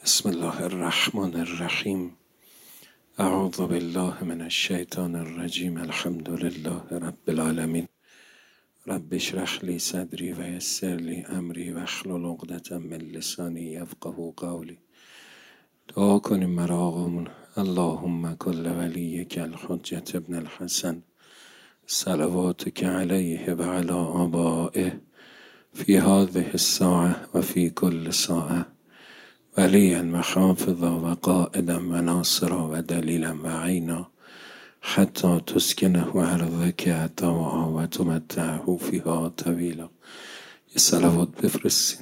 بسم الله الرحمن الرحیم. اعوذ بالله من الشیطان الرجیم. الحمد لله رب العالمین. رب اشرح لی صدری و یسر لی امری واحلل عقدة من لسانی یفقهوا قولی. دعا کنیم برای آقامون. اللهم کل ولیک الحجة ابن الحسن صلواتک علیه و علی آبائه فی هذه الساعة و فی کل ساعة ولیا و حافظا و قائدا و ناصرا و دلیلا و عینا حتی تسکنه ارضک طوعا و تمتعه فیها طویلا. یه صلوات بفرستین.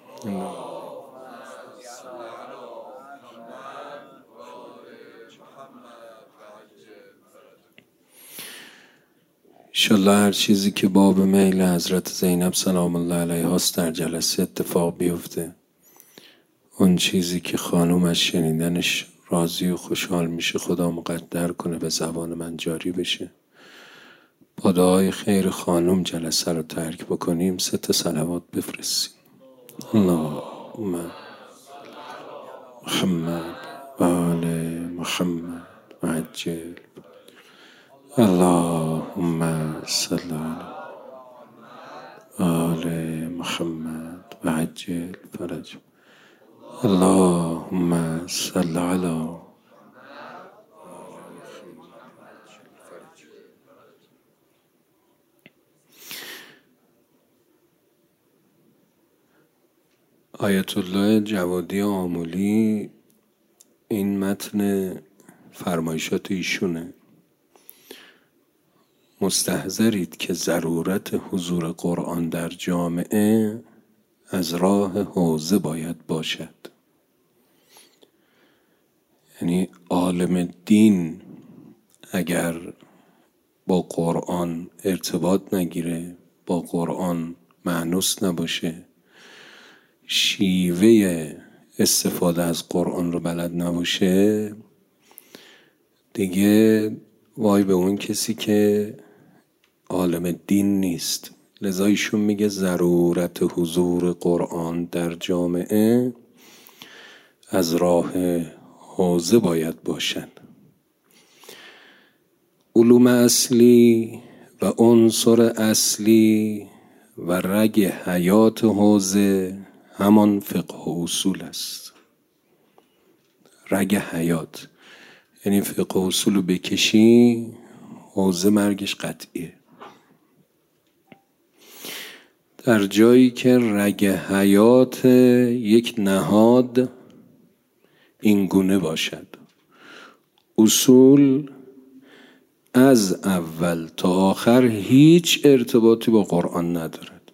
انشالله هر چیزی که باب میل حضرت زینب سلام الله علیها است در جلسه اتفاق بیفته. اون چیزی که خانوم از شنیدنش راضی و خوشحال میشه خدا مقدر کنه به زبان من جاری بشه. با دعای خیر خانوم جلسه رو ترک بکنیم. 3 صلوات بفرستیم. اللهم محمد و آل محمد و عجل. اللهم صل علی آل محمد و عجل فرج. اللهم صل علی آیت الله جوادی آملی. این متن فرمایشات ایشونه. مستحضرید که ضرورت حضور قرآن در جامعه از راه حوزه باید باشد. یعنی عالم دین اگر با قرآن ارتباط نگیره، با قرآن مانوس نباشه، شیوه استفاده از قرآن رو بلد نباشه، دیگه وای به اون کسی که عالم دین نیست. لذا ایشون میگه ضرورت حضور قرآن در جامعه از راه حوزه باید باشد. علوم اصلی و عنصر اصلی و رگ حیات حوزه همان فقه و اصول است. رگ حیات یعنی فقه و اصول رو بکشی حوزه مرگش قطعیه. در جایی که رگ حیات یک نهاد این گونه باشد، اصول از اول تا آخر هیچ ارتباطی با قرآن ندارد.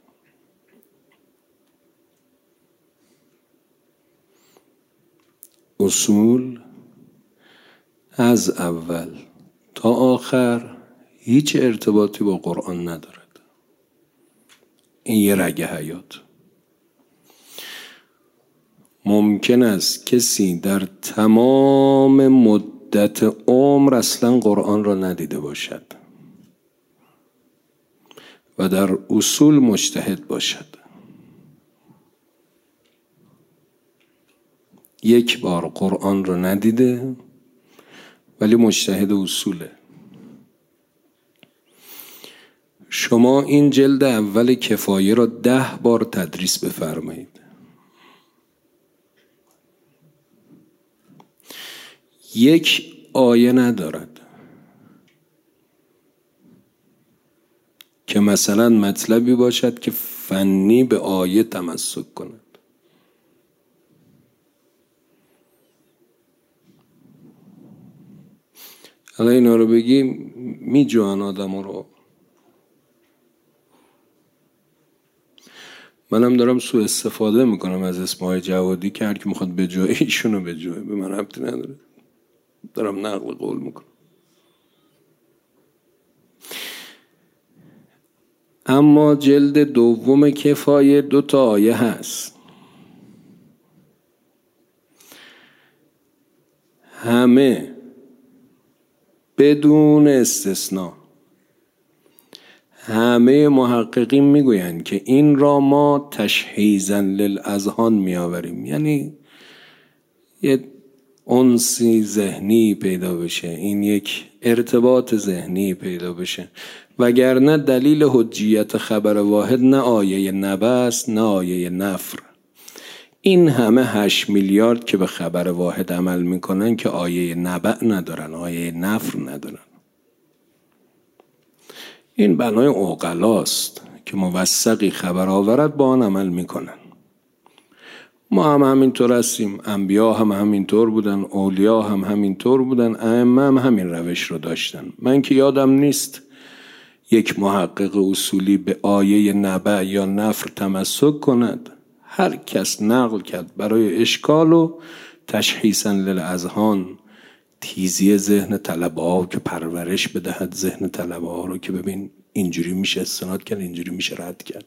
اصول از اول تا آخر هیچ ارتباطی با قرآن ندارد. این یه رگ حیات. ممکن است کسی در تمام مدت عمر اصلا قرآن را ندیده باشد و در اصول مجتهد باشد. یک بار قرآن را ندیده ولی مجتهد اصوله. شما این جلد اول کفایه را 10 بار تدریس بفرمایید. یک آیه ندارد که مثلا مطلبی باشد که فنی به آیه تمسک کند. حالا اینا رو بگیم می جوان آدم رو. منم دارم سوء استفاده میکنم از اسمهای جوادی که هر کی میخواد به جای ایشونو به جای، به من ربطی نداره. دارم نقل قول میکنم. اما جلد دوم کفایه 2 آیه هست. همه بدون استثناء همه محققین میگویند که این را ما تشهیزا للاذهان میآوریم. یعنی یه انسی ذهنی پیدا بشه، این یک ارتباط ذهنی پیدا بشه. وگرنه دلیل حجیت خبر واحد نه آیه نبع است نه آیه نفر. این همه 8 میلیارد که به خبر واحد عمل میکنن که آیه نبع ندارن، آیه نفر ندارن. این بنای عقلاست که موثقی خبر آورد با آن عمل میکنن. ما هم همینطور هستیم، انبیا هم همینطور بودن، اولیا هم همینطور بودن، ائمه هم همین روش رو داشتن. من که یادم نیست یک محقق اصولی به آیه نبع یا نفر تمسک کند. هر کس نقل کرد برای اشکال و تشخیصا للاذهان، تیزی ذهن طلبه ها که پرورش بدهد ذهن طلبه ها رو که ببین اینجوری میشه استناد کرد، اینجوری میشه رد کرد.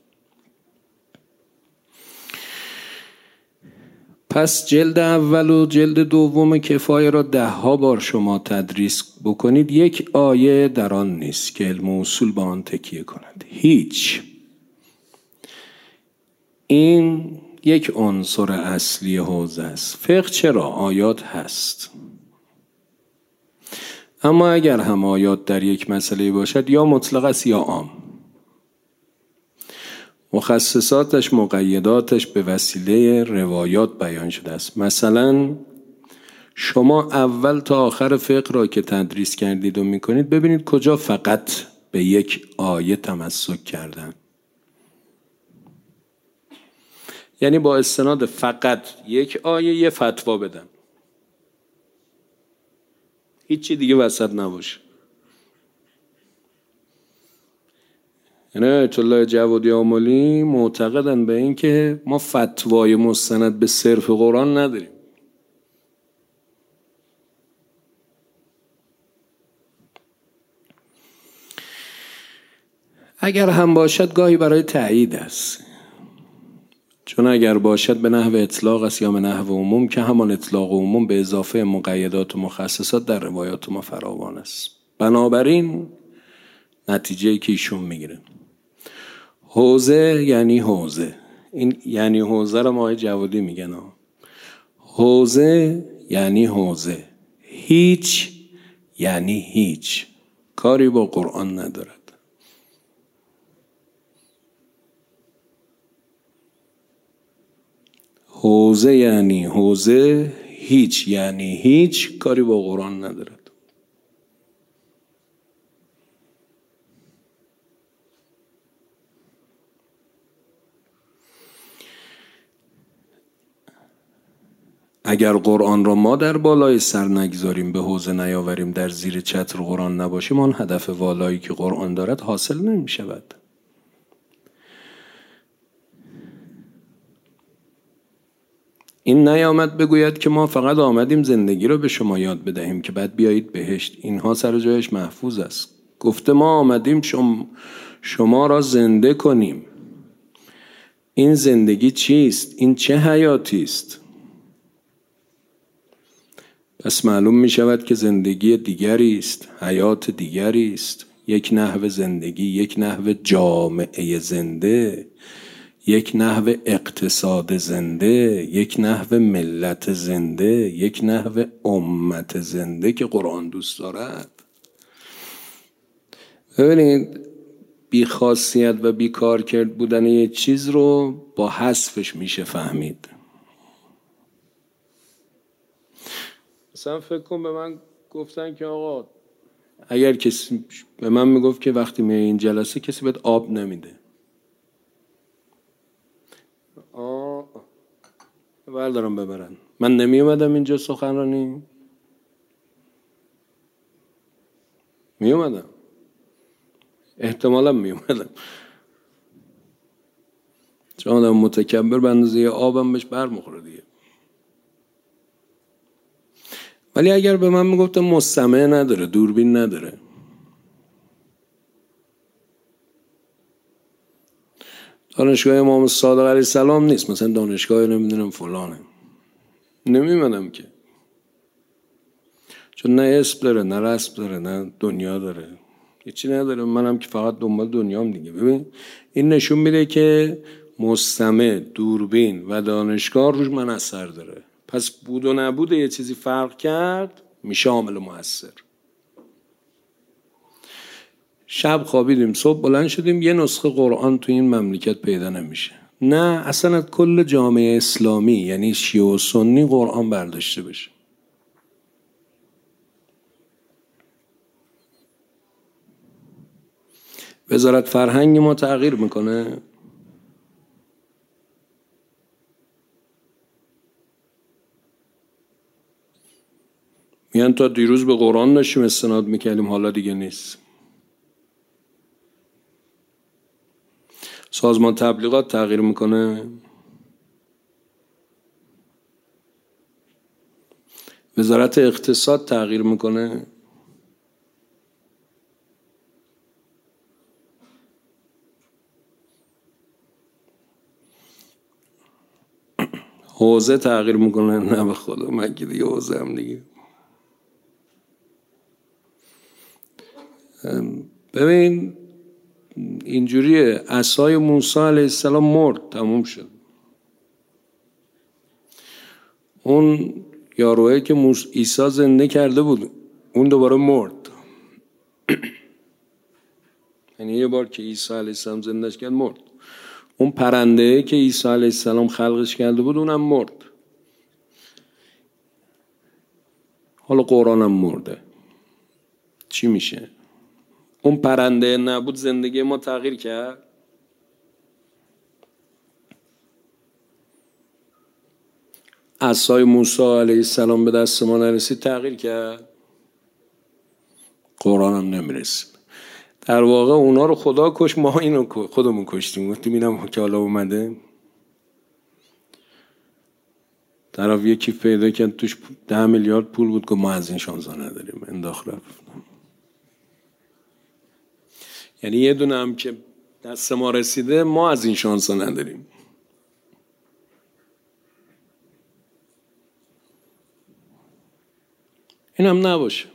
پس جلد اول و جلد دوم کفایه را 10 بار شما تدریس بکنید، یک آیه در آن نیست که علم اصول با آن تکیه کند. هیچ. این یک عنصر اصلی حوزه است. فقه چرا؟ آیات هست. اما اگر هم آیات در یک مسئله باشد یا مطلق است یا عام. مخصصاتش، مقیداتش به وسیله روایات بیان شده است. مثلا شما اول تا آخر فقه را که تدریس کردید و میکنید ببینید کجا فقط به یک آیه تمسک کردن. یعنی با استناد فقط یک آیه یه فتوا بدن، هیچی دیگه وسط نباشه. یعنی آیت الله جوادی آملی معتقدن به این که ما فتوای مستند به صرف قرآن نداریم. اگر هم باشد گاهی برای تأیید است، چون اگر باشد به نحو اطلاق است یا به نحو عموم که همان اطلاق و عموم به اضافه مقیدات و مخصصات در روایات ما فراوان است. بنابراین نتیجه‌ای که ایشون میگیره حوزه یعنی حوزه، این یعنی حوزه را ما جوادی میگن حوزه یعنی حوزه، هیچ یعنی هیچ، کاری با قرآن ندارد. حوزه یعنی حوزه، هیچ یعنی هیچ، کاری با قرآن ندارد. اگر قرآن را ما در بالای سر نگذاریم، به حوزه نیاوریم، در زیر چتر قرآن نباشیم، آن هدف والایی که قرآن دارد حاصل نمی شود. این نیامد بگوید که ما فقط آمدیم زندگی رو به شما یاد بدهیم که بعد بیایید بهشت. اینها سر جایش محفوظ است. گفته ما آمدیم شما را زنده کنیم. این زندگی چیست؟ این چه حیاتی است؟ پس معلوم می شود که زندگی دیگری است، حیات دیگری است، یک نحو زندگی، یک نحو جامعه زنده، یک نحو اقتصاد زنده، یک نحو ملت زنده، یک نحو امت زنده که قرآن دوست دارد. ببینید بی خاصیت و بی کار کرد بودن یک چیز رو با حذفش میشه فهمید. مثلا فکر کن به من گفتن که آقا اگر کسی به من میگفت که وقتی میای این جلسه کسی بهت آب نمیده، بردارم ببرن، من نمی اومدم اینجا سخنرانی؟ می اومدم، احتمالا می اومدم، چون آدم متکبر به اندازه آبم بهش برمیخوره دیگه. ولی اگر به من میگفتم مستمع نداره، دوربین نداره، دانشگاه امام صادق علیه السلام نیست، مثلا دانشگاه نمیدونم فلانه، نمیمونم که، چون نه اسم داره، نه رسم داره، نه دنیا داره، هیچی نداره، منم که فقط دنبال دنیام دیگه. ببین این نشون میده که مستمع، دوربین و دانشگاه روش من اثر داره. پس بود و نبود یه چیزی فرق کرد میشه عامل مؤثر. شب خوابیدیم صبح بلند شدیم یه نسخه قرآن تو این مملکت پیدا نمیشه. نه، اصلا از کل جامعه اسلامی یعنی شیعه و سنی قرآن برداشته بشه. وزارت فرهنگ ما تغییر میکنه. میگن تا دیروز به قرآن داشتیم استناد میکردیم حالا دیگه نیست. سازمان تبلیغات تغییر میکنه. وزارت اقتصاد تغییر میکنه. حوزه تغییر میکنه. نه به خدا من که دیگه حوزه هم دیگه. ببین اینجوریه، عصای موسی علیه السلام مرد، تموم شد. اون یاروهی که عیسی زنده کرده بود اون دوباره مرد. یعنی یه بار که عیسی علیه السلام زندهش کرد مرد. اون پرنده که عیسی علیه السلام خلقش کرده بود اونم مرد. حالا قرآنم مرده. چی میشه؟ اون پرنده نبود زندگی ما تغییر کرد. عصای موسی علیه السلام به دست ما نرسید تغییر کرد. قرآن هم نمیرسید. در واقع اونا رو خدا کش، ما اینو خودمون کشتیم. گفتیم اینم که حالا اومده. طرف یه کیف پیدا کرد توش 10 میلیارد پول بود که ما از این شانسا نداریم، انداخت رفت. یعنی یه دونه هم که دست ما رسیده ما از این شانسا نداریم. این هم نباشه.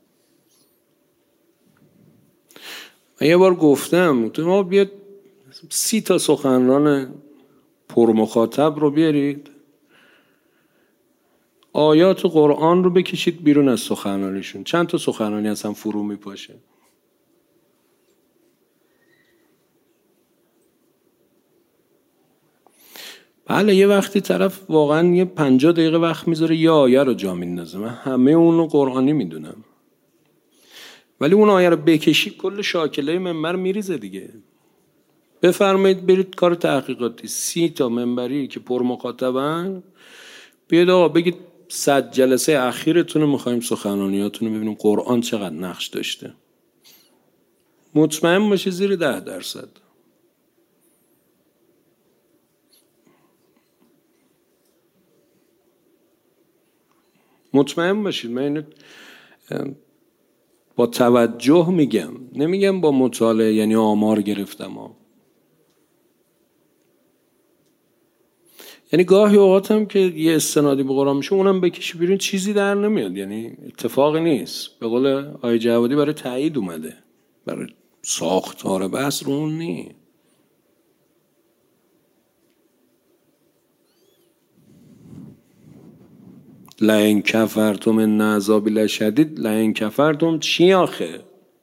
من یه بار گفتم ما بیاد 30 تا سخنران پرمخاطب رو بیارید، آیات قرآن رو بکشید بیرون از سخنرانیشون. چند تا سخنرانی اصلا فرو میپاشه. بله یه وقتی طرف واقعا یه 50 دقیقه وقت میذاره یه آیه رو جا میندازه. من همه اونو قرآنی میدونم، ولی اون آیه رو بکشی کل شاکله منبر میریزه دیگه. بفرمایید برید کار تحقیقاتی 30 تا منبری که پر مخاطبن بیاد آقا بگید 100 جلسه اخیرتون رو میخوایم سخنرانیاتون رو ببینیم قرآن چقدر نقش داشته. مطمئن باشه زیر 10%. مطمئن باشید. من اینو با توجه میگم، نمیگم با مطالعه یعنی آمار گرفتم ها. یعنی گاهی اوقات هم که یه استنادی به قرآن میشه اونم بکشی بیرون چیزی در نمیاد، یعنی اتفاقی نیست. به قول آقای جوادی برای تایید اومده، برای ساختار بحث رو اون نیست. لئن کفرتم ان عذابی لشدید. لئن کفرتم چی آخه؟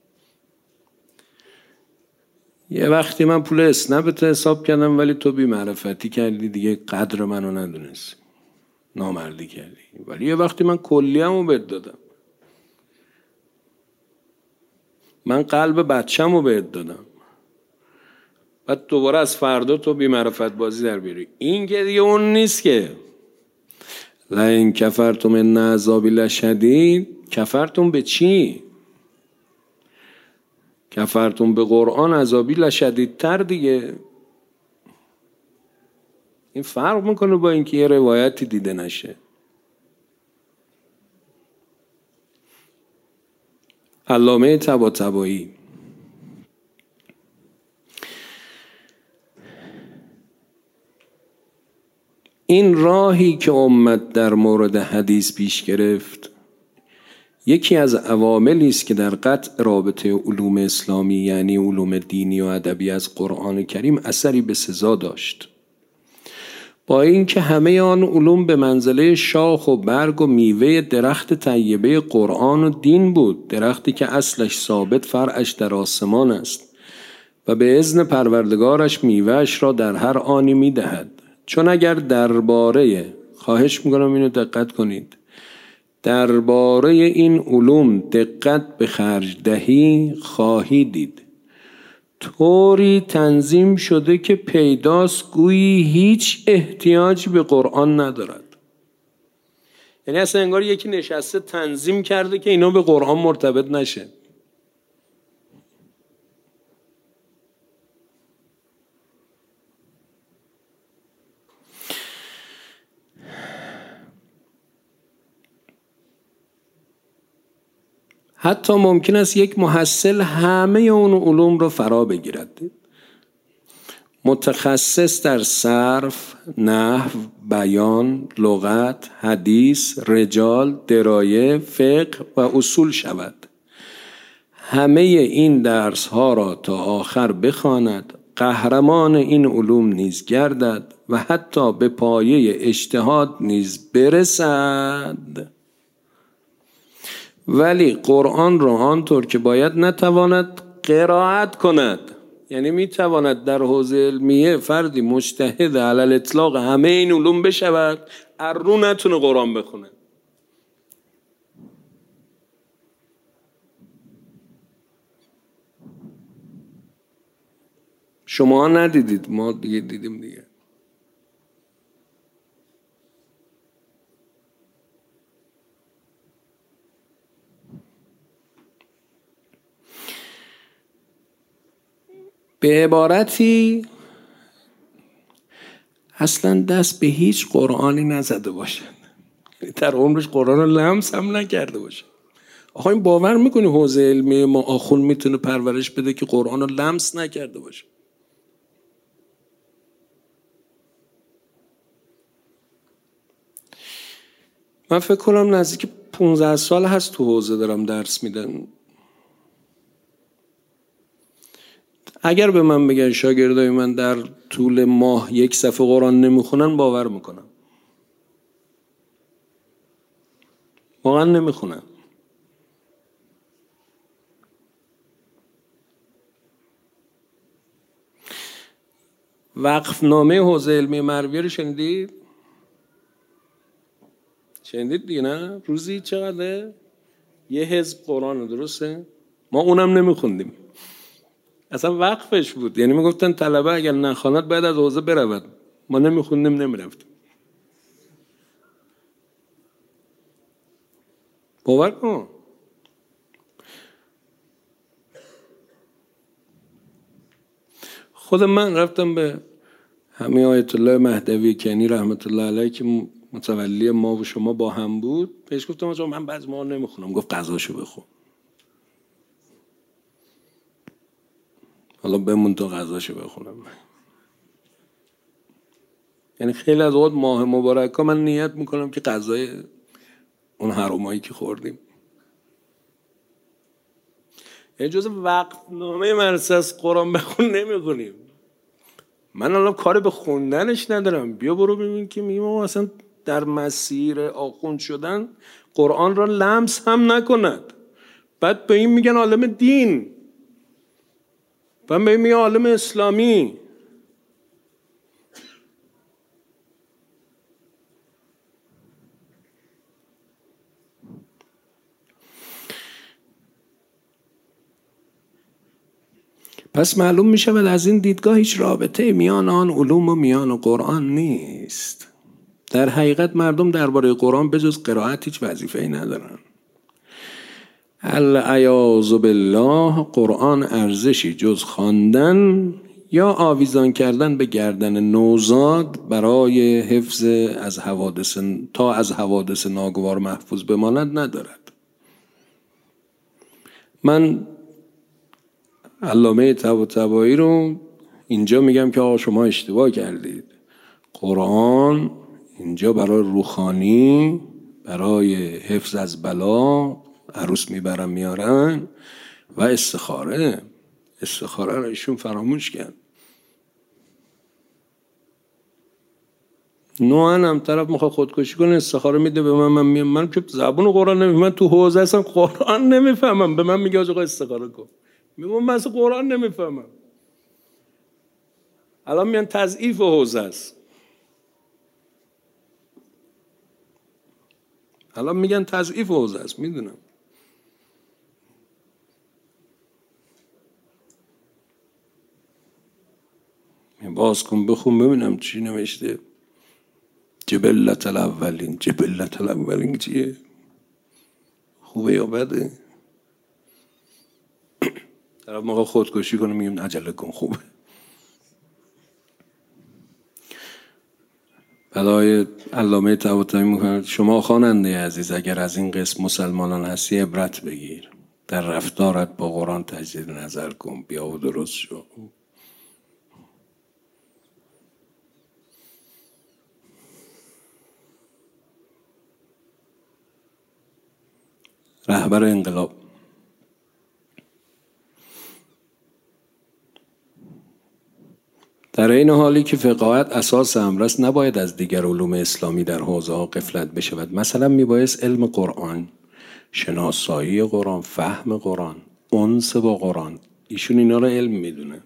یه وقتی من پول اسنپت حساب کردم ولی تو بی معرفتی کردی دیگه، قدر منو ندونستی، نامردی کردی. ولی یه وقتی من کلیه‌مو بهت دادم، من قلب بچه‌مو بهت دادم، بعد دوباره از فردا تو بی معرفت بازی در بیاری. این که دیگه اون نیست که. لئن کفرتم ان عذابی لشدید. کفرتم به چی؟ کفرتم به قرآن، عذابی لشدیدتر دیگه. این فرق میکنه با اینکه یه روایتی دیده نشه. علامه طباطبایی این راهی که امت در مورد حدیث پیش گرفت یکی از عواملی است که در قطع رابطه علوم اسلامی یعنی علوم دینی و ادبی از قرآن کریم اثری به سزا داشت. با اینکه همه آن علوم به منزله شاخ و برگ و میوه درخت طیبه قرآن و دین بود، درختی که اصلش ثابت فرعش در آسمان است و به اذن پروردگارش میوهش را در هر آنی میدهد. چون اگر درباره، خواهش میکنم اینو دقت کنید، درباره این علوم دقت به خرج دهی خواهی دید طوری تنظیم شده که پیداست گویی هیچ احتیاجی به قرآن ندارد. یعنی اصلا انگار یکی نشسته تنظیم کرده که اینا به قرآن مرتبط نشه. حتی ممکن است یک محصل همه اون علوم رو فرا بگیرد، متخصص در صرف، نحو، بیان، لغت، حدیث، رجال، درایه، فقه و اصول شود. همه این درس ها را تا آخر بخواند، قهرمان این علوم نیز گردد و حتی به پایه اجتهاد نیز برسد. ولی قرآن را آنطور که باید نتواند قرائت کند. یعنی میتواند در حوزه علمیه فردی مجتهد علی الاطلاق همه این علوم بشود، ارو نتونه قرآن بخونه. شما ندیدید، ما دیگه دیدیم دیگه. به عبارتی اصلا دست به هیچ قرآنی نزده باشد، در عمرش قرآن رو لمس هم نکرده باشه. آخه این باور میکنی حوزه علمی ما آخون میتونه پرورش بده که قرآن رو لمس نکرده باشه؟ من فکر کنم نزدیک 15 سال هست تو حوزه دارم درس میدن. اگر به من بگن شاگردای من در طول ماه 1 صفحه قرآن نمیخونن، باور میکنم. واقعا نمیخونن. وقفنامه حوزه علمی مرویه رو شنیدید؟ شنیدید دیگه نه؟ روزی چقدره؟ 1 حزب قرآن، درسته؟ ما اونم نمیخوندیم. اصلا وقفش بود. یعنی میگفتن طلبه اگر نخواند باید از حوزه برود. ما نمیخوندیم، نمیرفتیم. باور کن. خود من رفتم به همین آیت الله مهدوی کنی رحمت الله علیه که متولی ما و شما با هم بود، بهش گفتم آقا من بعضی ما نمیخونم. گفت قضاشو بخون. حالا بمون تو قضاشو بخونم. یعنی خیلی از اوقات ماه مبارک ها من نیت میکنم که قضای اون حرامایی که خوردیم، یعنی جز وقتنامه مرسه از قرآن بخون نمیخونیم. من الان کار به خوندنش ندارم. بیا برو ببین که میگم اصلا در مسیر آخوند شدن قرآن را لمس هم نکند. بعد به این میگن عالم دین، بعد به این میگن عالم اسلامی. پس معلوم می شود از این دیدگاه هیچ رابطه میان آن علوم و میان قرآن نیست. در حقیقت مردم درباره قرآن بجز قرائت هیچ وظیفه‌ای ندارن. العیاذ بالله قرآن ارزشی جز خواندن یا آویزان کردن به گردن نوزاد برای حفظ از حوادث ناگوار محفوظ بماند ندارد. من علامه طباطبایی رو اینجا میگم که آقا شما اشتباه کردید. قرآن اینجا برای روحانی، برای حفظ از بلا، عروس میبرن میارن و استخاره رو ایشون فراموش کرد. نوعن هم طرف میخواد خودکشی کنه استخاره میده به من که زبون قرآن نمیفهمم، من تو حوزه هستم قرآن نمیفهمم، به من میگه آقا استخاره کن، میگم من اصلا قرآن نمیفهمم. الان میان تضعیف حوزه است، الان میگن تضعیف حوزه است، میدونم. باز کن بخون ببینم چی نوشته. جبلت الاولین. جبلت الاولین چیه؟ خوبه یا بده؟ طرف موقع خودکشی کنه میگیم عجله کن، خوبه. بلای علامه طباطبایی میکنه شما خواننده عزیز اگر از این قسم مسلمانان هستی عبرت بگیر، در رفتارت با قرآن تجدید نظر کن، بیا و درست شو. رهبر انقلاب در این حالی که فقاهت اساس امر است نباید از دیگر علوم اسلامی در حوزه ها غفلت بشود. مثلا میبایست علم قرآن، شناسایی قرآن، فهم قرآن، انس با قرآن، ایشون اینا رو علم میدونه.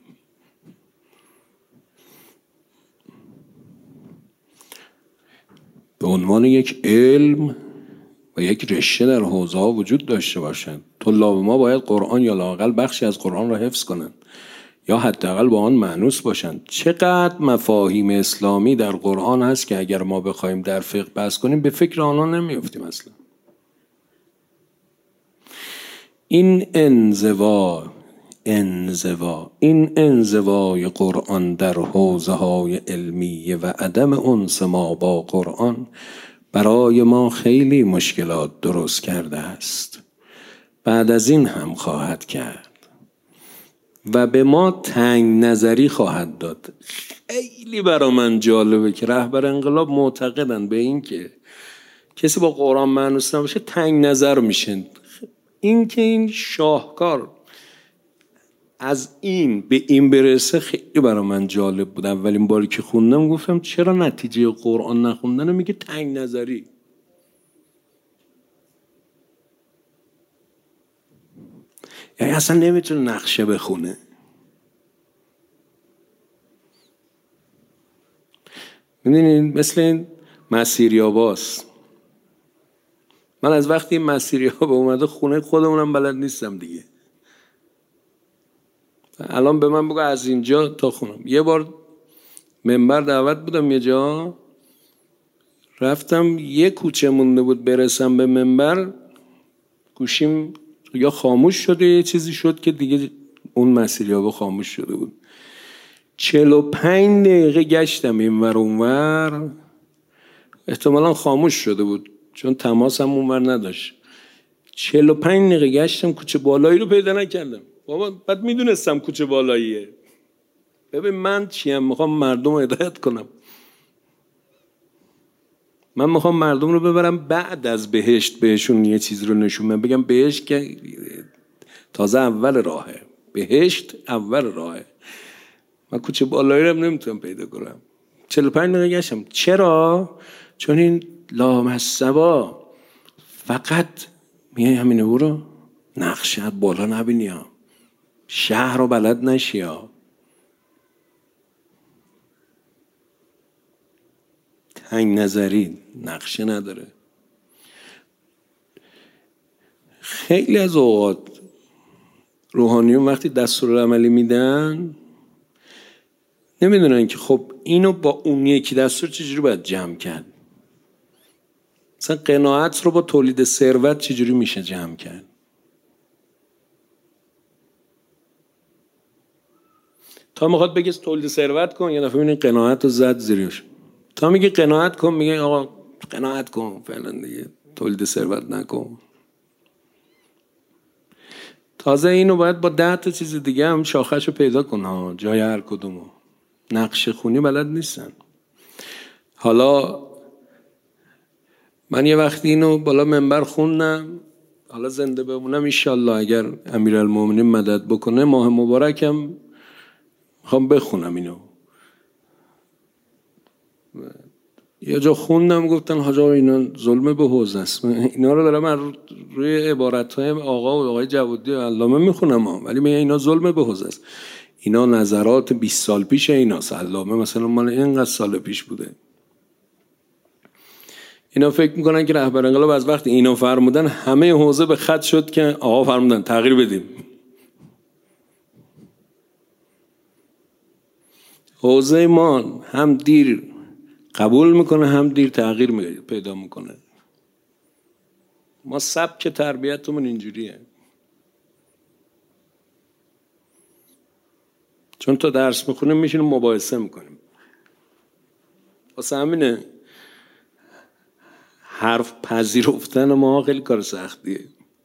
به عنوان یک علم و یک رشته در حوزه ها وجود داشته باشند. طلاب ما باید قرآن یا لااقل بخشی از قرآن را حفظ کنند یا حداقل با آن مانوس باشند. چقدر مفاهیم اسلامی در قرآن هست که اگر ما بخوایم در فقه بحث کنیم به فکر آنها نمیافتیم اصلا. این انزوای قرآن در حوزه های علمیه و عدم انس ما با قرآن برای ما خیلی مشکلات درست کرده است، بعد از این هم خواهد کرد و به ما تنگ نظری خواهد داد. خیلی برای من جالبه که رهبر انقلاب معتقدن به این که کسی با قرآن مانوس نباشه تنگ نظر میشن. این که این شاهکار از این به این برسه خیلی برای من جالب بود. اولین باری که خوندم گفتم چرا نتیجه قرآن نخوندن میگه تنگ نظری. یعنی اصلا نمیتونه نقشه بخونه. میدونین مثل این مسیریاباست. من از وقتی این مسیریابا اومده خونه خودمونم بلد نیستم دیگه. الان به من بگو از اینجا تا خونم. یه بار منبر دعوت بودم یه جا، رفتم یه کوچه مونده بود برسم به منبر، گوشیم یا خاموش شده یه چیزی شد که دیگه اون مسیریابا خاموش شده بود. 45 دقیقه گشتم این ور اون ور، احتمالا خاموش شده بود چون تماس هم اون ور نداشت. 45 دقیقه گشتم کوچه بالایی رو پیدا نکردم. بابا بعد میدونستم کوچه بالاییه. ببین من چیم؟ میخوام مردم رو هدایت کنم. من میخوام مردم رو ببرم بعد از بهشت بهشون یه چیز رو نشون بدم، بگم بهشت که تازه اول راهه، بهشت اول راهه. من کوچه بالایی رو نمیتونم پیدا کنم. 45 دقیقه گشتم. چرا؟ چون این لامصبا فقط میای همینه برو، نقشه بالا نبینی ها، شهر رو بلد نشی ها، تنگ نظری، نقشه نداره. خیلی از اوقات روحانیون وقتی دستورالعملی میدن نمیدونن که خب اینو با اون یکی دستور چجوری باید جمع کرد. مثلا قناعت رو با تولید ثروت چجوری میشه جمع کرد. تا میخواد بگه تولید ثروت کن، یه دفعه میبینی قناعت رو زد زیرش. تا میگه قناعت کن میگه آقا قناعت کن فعلا دیگه، تولید ثروت نکن. تازه اینو باید با 10 تا چیز دیگه هم شاخش رو پیدا کن ها، جای هر کدومو. نقشه خونی بلد نیستن. حالا من یه وقتی اینو بالا منبر خوندم، حالا زنده بمونم انشالله اگر امیرالمومنین مدد بکنه ماه مبارکم میخوام بخونم اینو. یه جا خوندم گفتن حاج آقا اینا ظلم به حوزه است. اینا رو دارم من روی عبارت‌های آقا و آقای جوادی علامه میخونم ولی میگه اینا ظلم به حوزه است. اینا نظرات 20 سال پیش ایناست. علامه مثلا مال اینقدر سال پیش بوده. اینا فکر میکنن که رهبر انقلاب از وقت اینا فرمودن همه حوزه به خط شد که آقا فرمودن تغییر بدیم. حوزه ما هم دیر قبول میکنه هم دیر تغییر پیدا میکنه. ما سبک تربیتمون اینجوریه. چون تا درس میخونیم میشینیم مباحثه میکنیم. واسه همینه حرف پذیرفتن ما خیلی کار سختیه.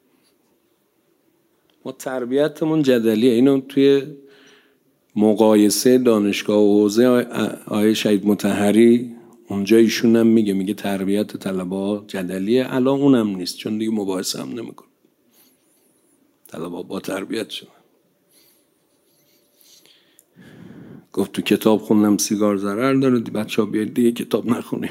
ما تربیتمون جدلیه. اینو توی مقایسه دانشگاه و حوزه آیه شهید مطهری اونجا ایشون هم میگه تربیت طلبه جدلیه. الان اونم نیست چون دیگه مباحثه هم نمیکنه. طلبه با تربیت شد. گفت تو کتاب خوندم سیگار ضرر داره، بچه‌ها بیاید دیگه کتاب نخونیم.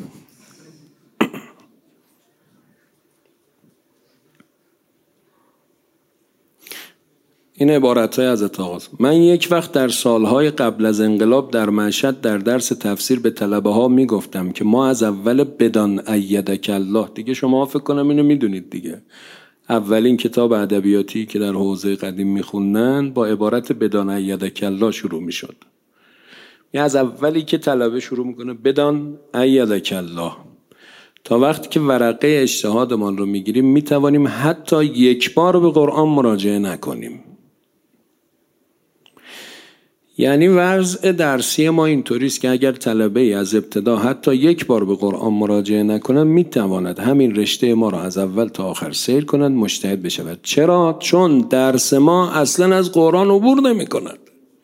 این عبارت‌های حضرت آقاست. من یک وقت در سالهای قبل از انقلاب در مشهد در درس تفسیر به طلبه ها میگفتم که ما از اول بدان ایدک الله، دیگه شما فکر کنم اینو میدونید دیگه، اولین کتاب ادبیاتی که در حوزه قدیم میخوندن با عبارت بدان ایدک الله شروع میشد. از اولی که طلبه شروع میکنه بدان ایدک الله تا وقتی که ورقه اجتهادمان رو میگیریم میتوانیم حتی یک بار به قرآن مراجعه نکنیم. یعنی وضع درسی ما اینطوری است که اگر طلبه ای از ابتدا حتی یک بار به قرآن مراجعه نکند میتواند همین رشته ما را از اول تا آخر سیر کند، مجتهد بشود. چرا؟ چون درس ما اصلا از قرآن عبور نمی کند.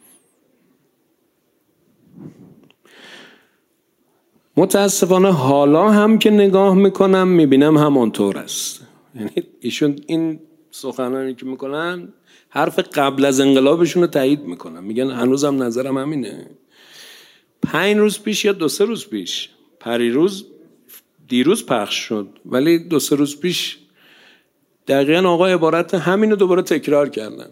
متاسفانه حالا هم که نگاه میکنم میبینم همانطور است. یعنی ایشون این سخنانی که میکنن حرف قبل از انقلابشون رو تایید میکنن، میگن هنوزم نظرم همینه. 5 روز پیش یا 2-3 روز پیش، دیروز پخش شد ولی 2-3 روز پیش دقیقاً آقا عبارت همینو دوباره تکرار کردن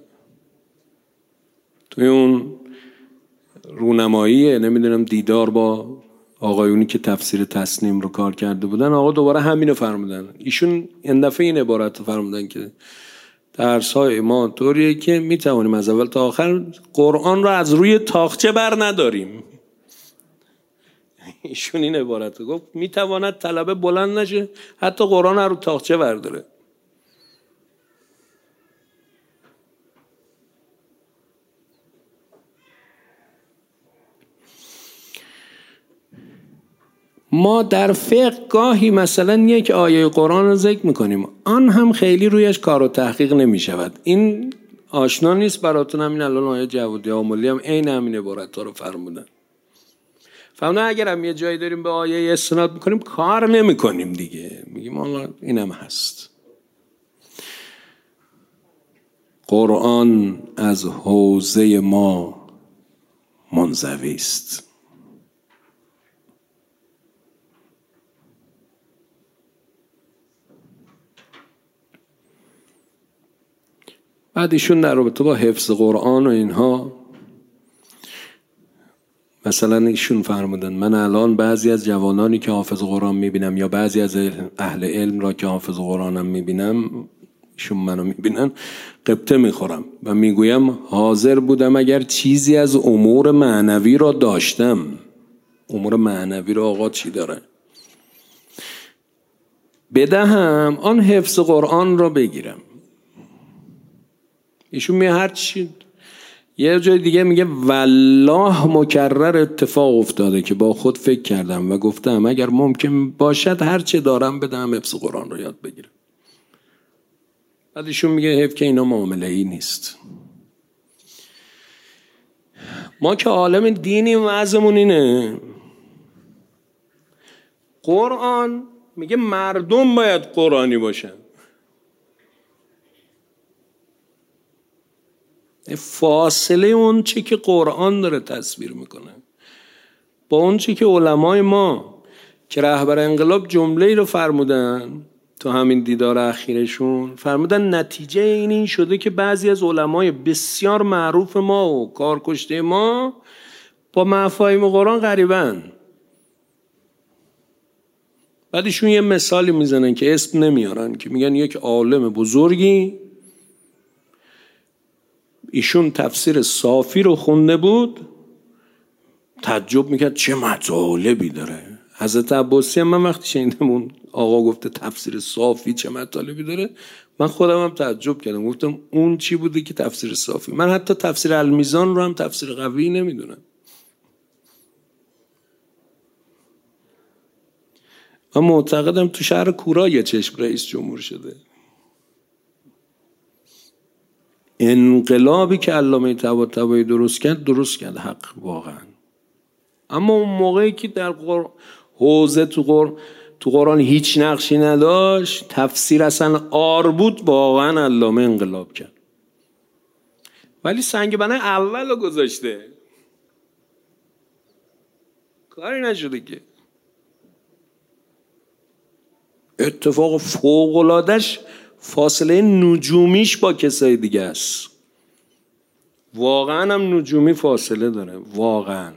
توی اون رونمایی نمیدونم دیدار با آقایونی که تفسیر تسنیم رو کار کرده بودن. آقا دوباره همینو فرمودن. ایشون این دفعه این عبارت رو فرمودن که درس‌های ما طوریه که میتوانیم از اول تا آخر قرآن رو از روی تاقچه بر نداریم. ایشون این عبارت رو گفت میتواند طلبه بلند نشه حتی قرآن رو تاقچه برداره. ما در فقه گاهی مثلا یک آیه قرآن رو ذکر میکنیم، آن هم خیلی رویش کار و تحقیق نمی شود. این آشنا نیست براتون؟ همین الان آیه جوادی آملی هم عین همین عبارت ها رو فرمودن. فهمونه اگر هم یه جایی داریم به آیه استناد میکنیم کار نمی کنیم دیگه، میگیم الله اینم هست. قرآن از حوزه ما منزوی است. بعد ایشون در رابطه با حفظ قرآن و اینها مثلا ایشون فرمودن من الان بعضی از جوانانی که حافظ قرآن میبینم یا بعضی از اهل علم را که حافظ قرآنم میبینم، ایشون منو میبینن، قبطه میخورم و میگویم حاضر بودم اگر چیزی از امور معنوی را داشتم. امور معنوی را آقا چی داره؟ بدهم آن حفظ قرآن را بگیرم. ایشون میگه هر چی. یه جای دیگه میگه والله مکرر اتفاق افتاده که با خود فکر کردم و گفتم اگر ممکن باشد هر چه دارم بدم حفظ قرآن رو یاد بگیرم. بعد ایشون میگه حیف که اینا معامله ای نیست. ما که عالم دینیم وضعمون اینه. قرآن میگه مردم باید قرآنی باشن. فاصله اون چی که قرآن داره تصویر میکنه با اون چی که علمای ما که رهبر انقلاب جمله‌ای رو فرمودن تو همین دیدار اخیرشون، فرمودن نتیجه این شده که بعضی از علمای بسیار معروف ما و کارکشته ما با مفاهیم قرآن غریبن. بعدشون یه مثالی میزنن که اسم نمیارن، که میگن یک عالم بزرگی ایشون تفسیر صافی رو خونده بود، تعجب میکرد چه مطالبی داره. حضرت عباسی هم من وقتی شنیدم اون آقا گفته تفسیر صافی چه مطالبی داره، من خودم هم تعجب کردم، گفتم اون چی بوده که تفسیر صافی؟ من حتی تفسیر المیزان رو هم تفسیر قوی نمیدونم. من معتقدم تو شهر کورا یه چشم رئیس جمهور شده. انقلابی که علامه طباطبایی درست کرد حق واقعا. اما اون موقعی که در حوزه تو قرآن هیچ نقشی نداشت، تفسیر اصلا آر بود، واقعا علامه انقلاب کرد. ولی سنگ بنای اول رو گذاشته، کاری نشده که. اتفاق فوق‌العاده‌اش فاصله نجومیش با کسای دیگه است. واقعا هم نجومی فاصله داره، واقعا.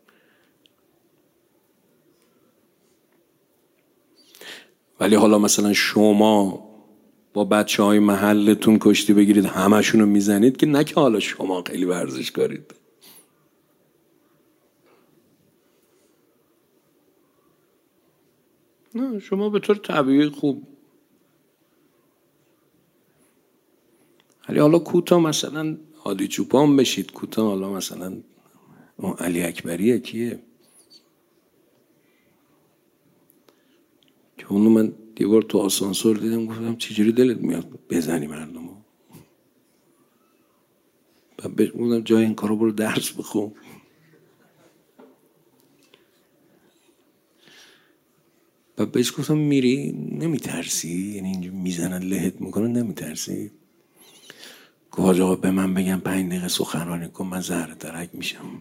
ولی حالا مثلا شما با بچه‌های محلتون کشتی بگیرید همشون رو میزنید، که نه که حالا شما خیلی ورزش کارید. نه، شما به طور طبیعی خوب. ولی حالا کوتا مثلا هادی چوپان بشید، کوتا حالا مثلا اون علی اکبریه کیه که اونو من یه بار تو آسانسور دیدم، گفتم چجوری دلت میاد بزنی مردمو؟ بعد بهش گفتم جای این کارو برو درس بخون. بعد بهش گفتم میری نمیترسی؟ یعنی اینجا میزنن لهت میکنن نمیترسی؟ گفت آقا به من بگم 5 دقیقه سخنرانی کن من زهر درک میشم.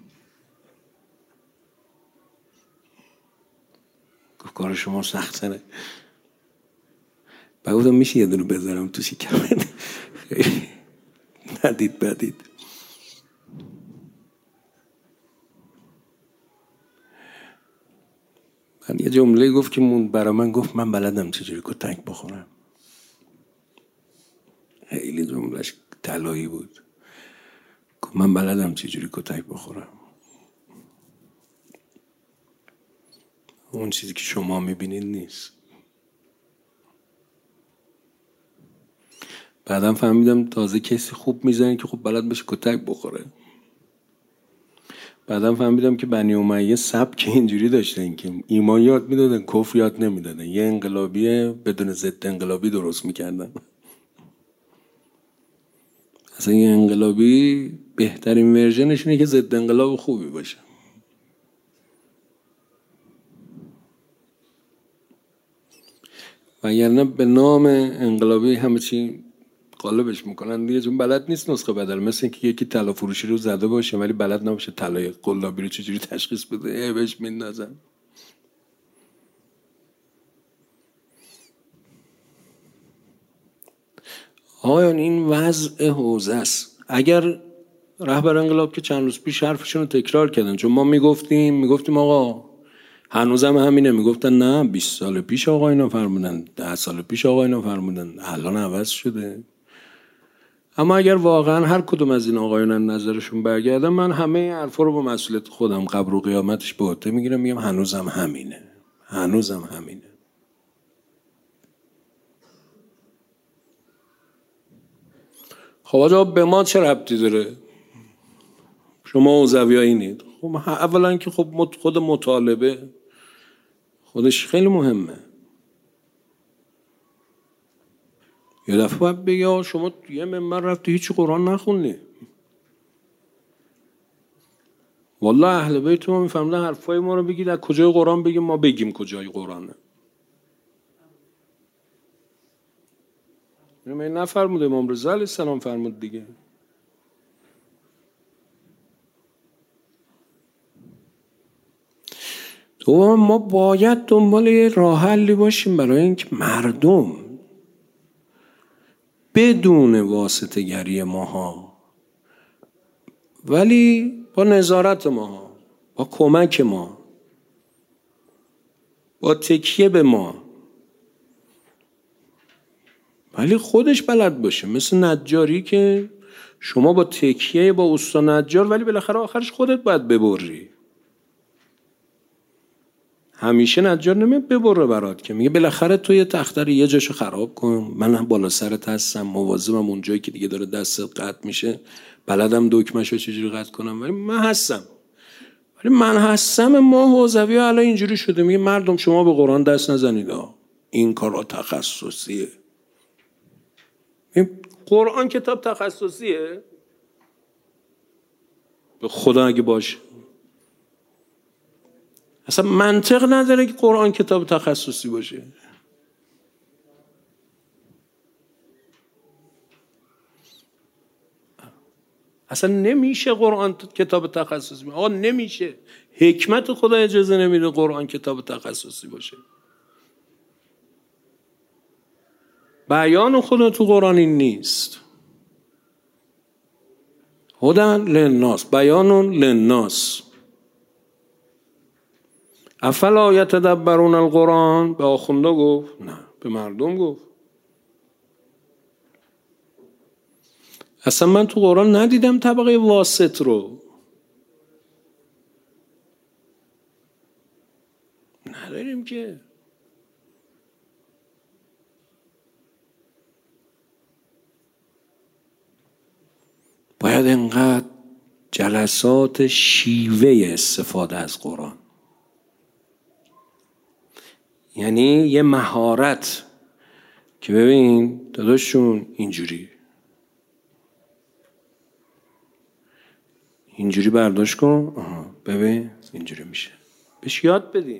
گفت کار شما سخت تره. بعد گفتم میشه یه دونه بذارم تو شکمت؟ بدید. بعد یه جمله گفت که برای من گفت من بلدم چجوری کتک بخورم. خیلی جملهش طلایی بود. گفت من بلدم چجوری کتک بخورم. اون چیزی که شما میبینید نیست. بعدم فهمیدم تازه کسی خوب میزنه که خوب بلد بشه کتک بخوره. بعدم فهمیدم که بنی امیه سبک اینجوری داشتن که ایمان یاد میدادن، کفر یاد نمیدادن. یه انقلابی بدون ضد انقلابی درست میکردن. اصلا یه انقلابی بهترین ورژنش اینه که ضد انقلاب خوبی باشه. وگرنه به نام انقلابی همه چی قالبش میکنن دیگه، چون بلد نیست نسخه بدل. مثل اینکه یکی طلا فروشی رو زده باشه ولی بلد نباشه طلای قلابی رو چجوری تشخیص بده، بهش میندازن. آیان این وضع حوزه است. اگر رهبر انقلاب که چند روز پیش حرفشون رو تکرار کردن، چون ما میگفتیم آقا هنوزم همینه، میگفتن نه 20 سال پیش آقا اینا فرمودن، 10 سال پیش آقا اینا فرمودن، الان عوض شده. اما اگر واقعا هر کدوم از این آقایان نظرشون برگردن، من همه حرفا رو با مسئولیت خودم قبر و قیامتش به عهده میگیرم، میگم هنوزم همینه. خب آقا به ما چه ربطی داره؟ شما حوزویایینید. خب اولا که خب خود مطالبه خودش خیلی مهمه. یه دفعه باید بگی شما یه منبر رفتی هیچی قرآن نخوندی. والله اهل بیت ما میفهمدن حرفای ما رو بگید از کجای قرآن بگیم، ما بگیم کجای قرآنه. من نفرموده امام رضا علیه السلام فرمود دیگه. دوم ما باید دنبال یه راه حلی باشیم برای اینکه مردم بدون واسطه گری ماها ولی با نظارت ما، با کمک ما، با تکیه به ما، ولی خودش بلد باشه. مثل نجاری که شما با تکیه با اوستا نجار، ولی بالاخره آخرش خودت باید ببری. همیشه نجار نمیاد ببره برات، که میگه بالاخره تو یه تخته یه جاشو خراب کن، من هم بالا سرت هستم، مواظبم اون جایی که دیگه داره دستت قطع میشه، بلدم دکمه‌شو چجوری قطع کنم، ولی من هستم. ولی من هستم ما حوزوی ها الان اینجوری شده، میگه مردم شما به قرآن دست نزنید، این کارا تخصصیه. قرآن کتاب تخصصیه؟ به خدا اگه باشه اصلا منطق نداره که قرآن کتاب تخصصی باشه. اصلا نمیشه قرآن کتاب تخصصی باشه. آقا نمیشه، حکمت خدا اجازه نمیده قرآن کتاب تخصصی باشه. بیان خدا تو قرآن این نیست. هدی للناس، بیان للناس. افلا یتدبرون القرآن، به آخونده گفت؟ نه، به مردم گفت. اصلا من تو قرآن ندیدم طبقه واسط رو. نداریم که. باید انقدر جلسات شیوه استفاده از قرآن، یعنی یه مهارت که ببین داداشون اینجوری برداشت کن، ببین اینجوری میشه، بهش یاد بدی.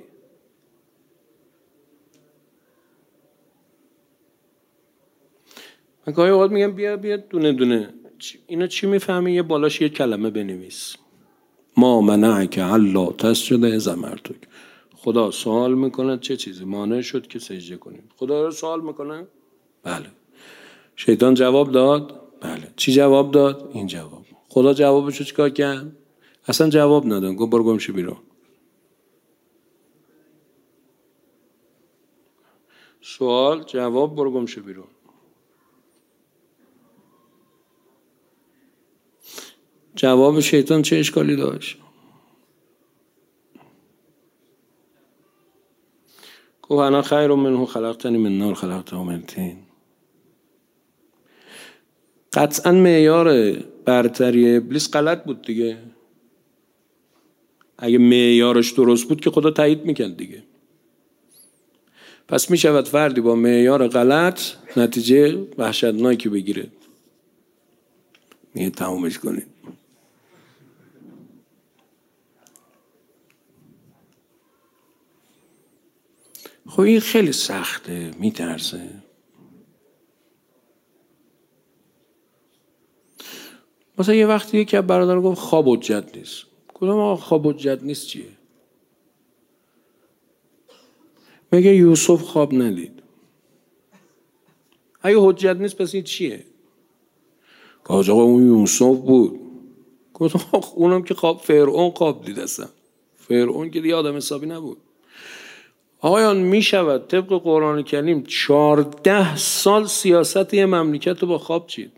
من گاهی اوقات میگم بیا دونه دونه اینا چی میفهمی، یه بالاش یه کلمه بنویس. ما منعک الا تسجد اذ امرتک. خدا سوال میکنه چه چیزی مانع شد که سجده کنیم؟ خدا رو سوال میکنه؟ بله. شیطان جواب داد؟ بله. چی جواب داد؟ این جواب. خدا جوابشو چیکار کرد؟ اصلا جواب نداد، گفت برو گم شو بیرون. سوال جواب برو گم شو بیرون. جواب شیطان چه اشکالی داشت؟ گفت انا خیر منه خلقتنی من نار خلقته من طین. قطعا معیار برتری ابلیس غلط بود دیگه. اگه معیارش درست بود که خدا تایید میکرد دیگه. پس میشود فردی با معیار غلط نتیجه وحشتناکی بگیره. میگه تمومش کنید. خب این خیلی سخته، میترسه. مثلا یه وقتی یکی از برادران گفت خواب حجت نیست. گفتم آقا خواب حجت نیست چیه؟ میگه یوسف خواب ندید. اگه حجت نیست پس این چیه؟ گفت آقا اون یوسف بود. گفتم اونم که فرعون خواب دید. اصلا فرعون که دیگه آدم حسابی نبود. آقایان میشود طبق قرآن کریم 14 سال سیاست یه مملکت رو با خواب چید.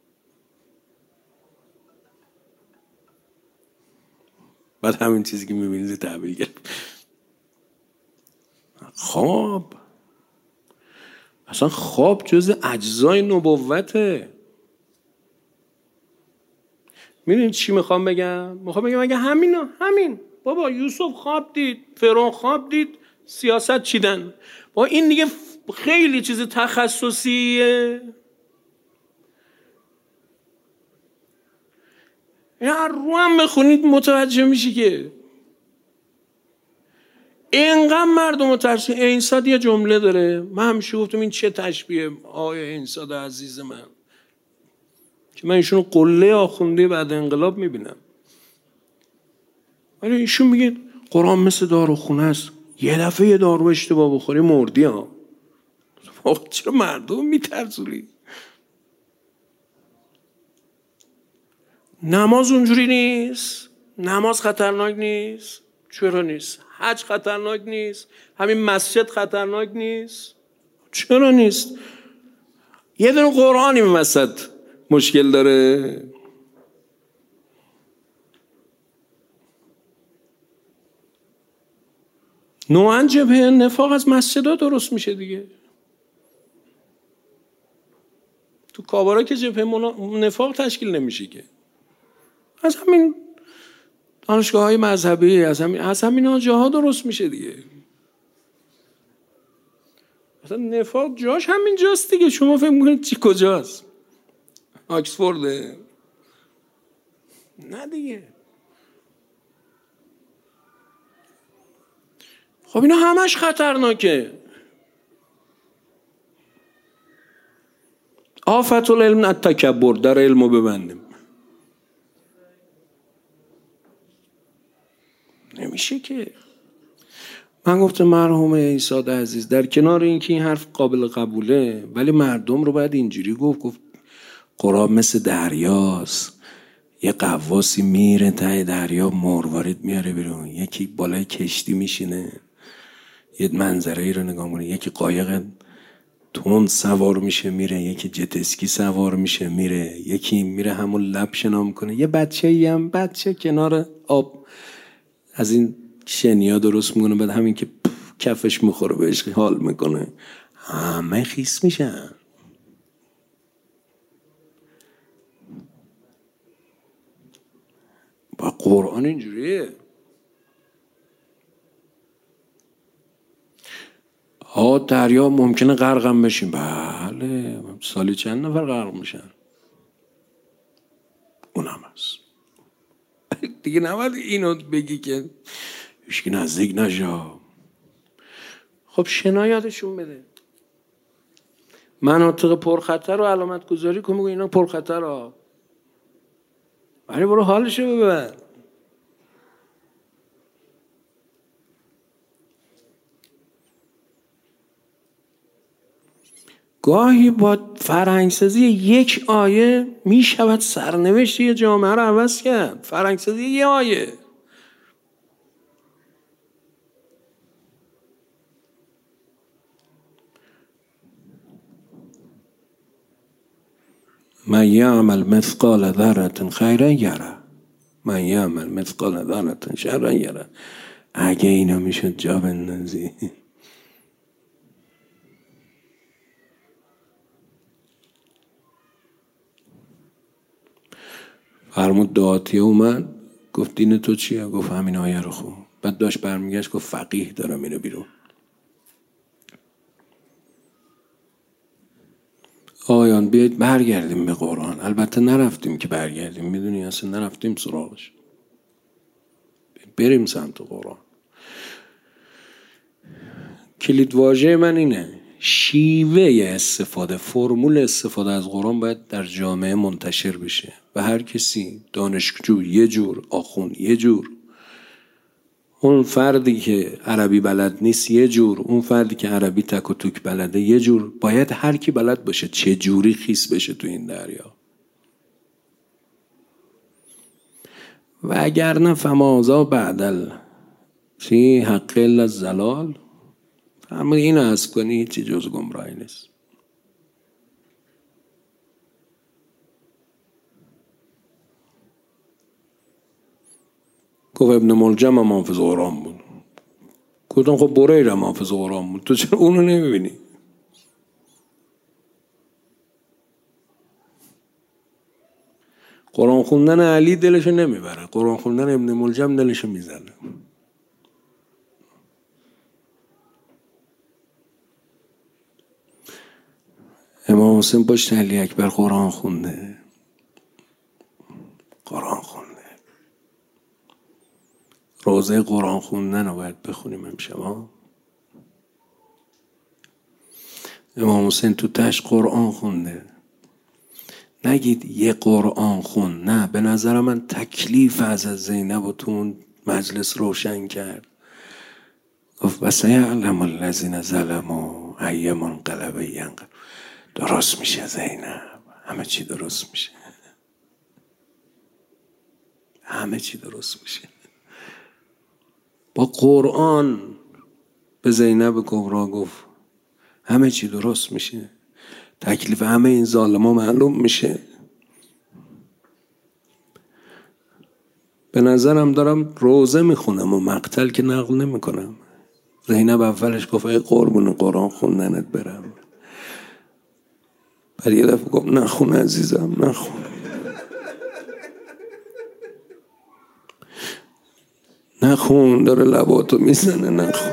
بعد همین چیزی که میبینید تعبیر کرد. خواب اصلا خواب جز اجزای نبوته. میدونید چی میخوام بگم اگه همین بابا یوسف خواب دید، فرعون خواب دید، سیاست چیدن، با این دیگه خیلی چیز تخصصیه. هر رو هم بخونید متوجه میشی که اینقدر مردم ترسید. اینساد یه جمله داره، من همیشه گفتم این چه تشبیه آقای اینساد عزیز من، که من ایشونو قله آخونده بعد انقلاب میبینم، ولی ایشون میگه قرآن مثل داروخونه است، یه دفعه یه دارو اشتباه بخوری مردی ها. چرا مردم میترسولی؟ نماز اونجوری نیست. نماز خطرناک نیست. چرا نیست؟ حج خطرناک نیست. همین مسجد خطرناک نیست. چرا نیست؟ یه دونه قرآن این وسط مشکل داره. نوعاً جبهه نفاق از مسجدها درست میشه دیگه. تو کابارا که جبهه نفاق تشکیل نمیشه که. از همین دانشگاه‌های مذهبی، از همین جاها درست میشه دیگه. مثلا نفاق جاش همین جاست دیگه. شما فکر میکنید چی کجاست؟ آکسفورده؟ نه دیگه. خب اینا همش خطرناکه. آفت العلم التکبر، در علمو ببندیم. نمیشه که. من گفتم مرحوم عیساد عزیز در کنار اینکه این حرف قابل قبوله، ولی مردم رو باید اینجوری گفت قرآن مثل دریاست. یه قواسی میره ته دریا، مروارید میاره بیرون، یکی بالای کشتی میشینه یه منظره ای رو نگاه میکنه، یکی قایق تون سوار میشه میره، یکی جت اسکی سوار میشه میره، یکی میره همون لب شنا میکنه، یه بچه کنار آب از این شنیا درست میکنه، بعد همین که کفش میخوره بهش حال میکنه، همه خیس میشن. با قرآن اینجوریه. دریا ممکنه غرقم بشیم. بله، سالی چند نفر غرق میشن؟ اونم هست دیگه. نباید اینو بگی که هیچکی نزدیک نشه. خب شنا یادشون بده. مناطق پرخطر رو علامت گذاری کن، اینا پرخطر ها، ولی برو حالشو ببر. گاهی با فرهنگسازی یک آیه می شود سرنوشت یه جامعه رو عوض کرد. فرهنگسازی یه آیه. من یعمل مثقال ذره خیرا یره، من یعمل مثقال ذره شرا یره. اگه اینا میشد جا بندازی. فرمود دعاتیه اومد گفت دین تو چیه؟ گفت همین آیه رو خون. بعد داشت برمیگشت گفت فقیه دارم اینو بیرون. آقایان بیایید برگردیم به قرآن. البته نرفتیم که برگردیم، میدونی اصلا نرفتیم سراغش. بریم سمت قرآن. کلید واژه من اینه: شیوه استفاده، فرمول استفاده از قرآن باید در جامعه منتشر بشه و هر کسی، دانشجو یه جور، آخوند یه جور، اون فردی که عربی بلد نیست یه جور، اون فردی که عربی تک و توک بلده یه جور. باید هر کی بلد باشه چه جوری خیس بشه تو این دریا. و اگر نه فمازا بعدل فی حق الا الضلال. اما این حسب کنی هیچی جز گمراهی نیست. گفت ابن ملجم هم حافظ قرآن بود. گفتم خب بریر هم حافظ قرآن بود، تو چرا اونو نمیبینی؟ قرآن خوندن علی دلشو نمیبره، قرآن خوندن ابن ملجم دلشو میزنه. امام حسین پشت علی اکبر قرآن خونده. قرآن خونده. روزه قرآن خوندن رو باید بخونیم امشب. امام حسین تو تش قرآن خونده. نگید یه قرآن خون. نه، به نظر من تکلیف از زینب و تو مجلس روشن کرد، گفت و سیعلم الذین ظلموا ای منقلب ینقلبون. درست میشه زینب، همه چی درست میشه، همه چی درست میشه. با قرآن به زینب کبرا گفت همه چی درست میشه، تکلیف همه این ظالما معلوم میشه. به نظرم دارم روزه میخونم و مقتل که نقل نمیکنم. زینب اولش گفت ای قربون قرآن خوندنت برم، بعد یه دفعه گفت نخون عزیزم نخون، نخون، داره لباتو میزنه، نخون.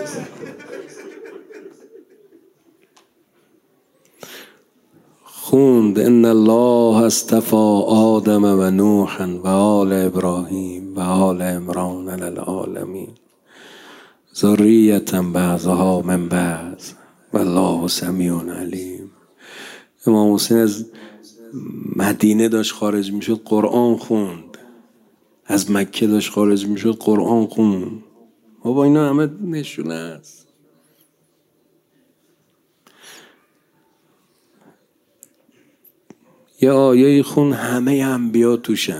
خوند ان الله اصطفى آدم و نوحا و آل ابراهیم و آل عمران علی العالمین ذریة بعضها من بعض والله سمیع علیم. امام حسین از مدینه داشت خارج میشد قرآن خوند، از مکه داشت خارج میشد قرآن خوند. بابا اینا همه نشونه است. یه آیه خون همه انبیا توشن.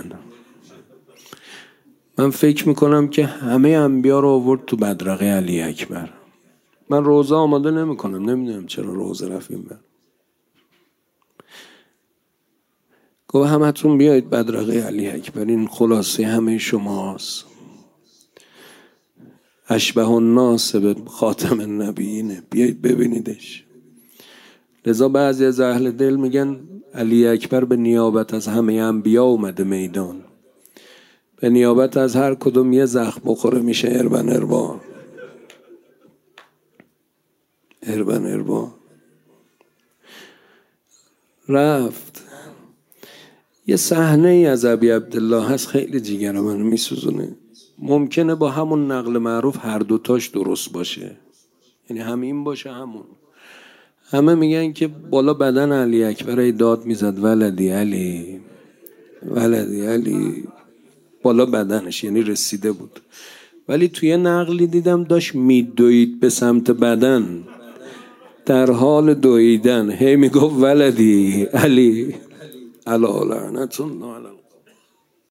من فکر میکنم که همه انبیا رو آورد تو بدرقه علی اکبر. من روزه آماده نمیکنم، نمیدونم چرا روزه رفتیم بر. گفت همتون بیایید بدرقه علی اکبر، این خلاصه همه شماست. اشبه الناس به خاتم النبیین، بیایید ببینیدش. لذا بعضی از اهل دل میگن علی اکبر به نیابت از همه انبیا اومده میدان، به نیابت از هر کدوم یه زخم بخوره میشه اربن اربا، اربن اربا. رفت. یه صحنه ای از ابی عبدالله هست خیلی جیگر منو میسوزونه. ممکنه با همون نقل معروف هر دوتاش درست باشه، یعنی هم این باشه همون. همه میگن که بالا بدن علی اکبر داد میزد ولدی علی، ولدی علی، بالا بدنش، یعنی رسیده بود. ولی توی نقلی دیدم داشت میدوید به سمت بدن، در حال دویدن هی میگفت ولدی علی، الا لعنت الله علی